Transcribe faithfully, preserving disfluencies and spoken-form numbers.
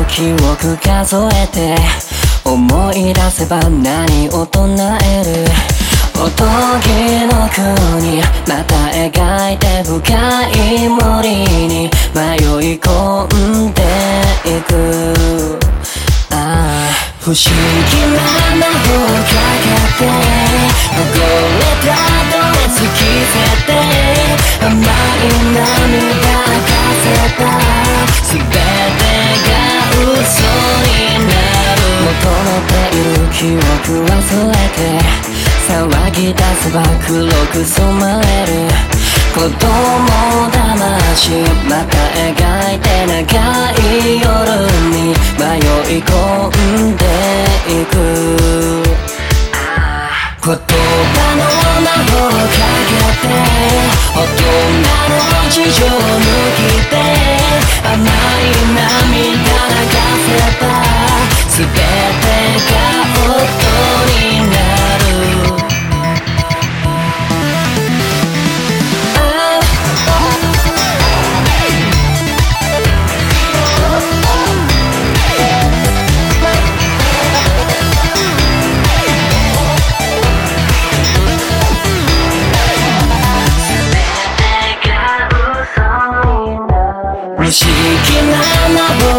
記憶数えて思い出せば何を唱えるおとぎの国また描いて深い森に迷い込んでいくああ不思議な魔法をかけて汚れたドレス着せて甘い涙明かせた全てが嘘になる求めている記憶忘れて騒ぎ出せば黒く染まれる子供魂また描いて長い夜に迷い込んでいく言葉の魔法をかけて大人の事情を抜きて甘い涙流せば全てが音になる不思議な魔法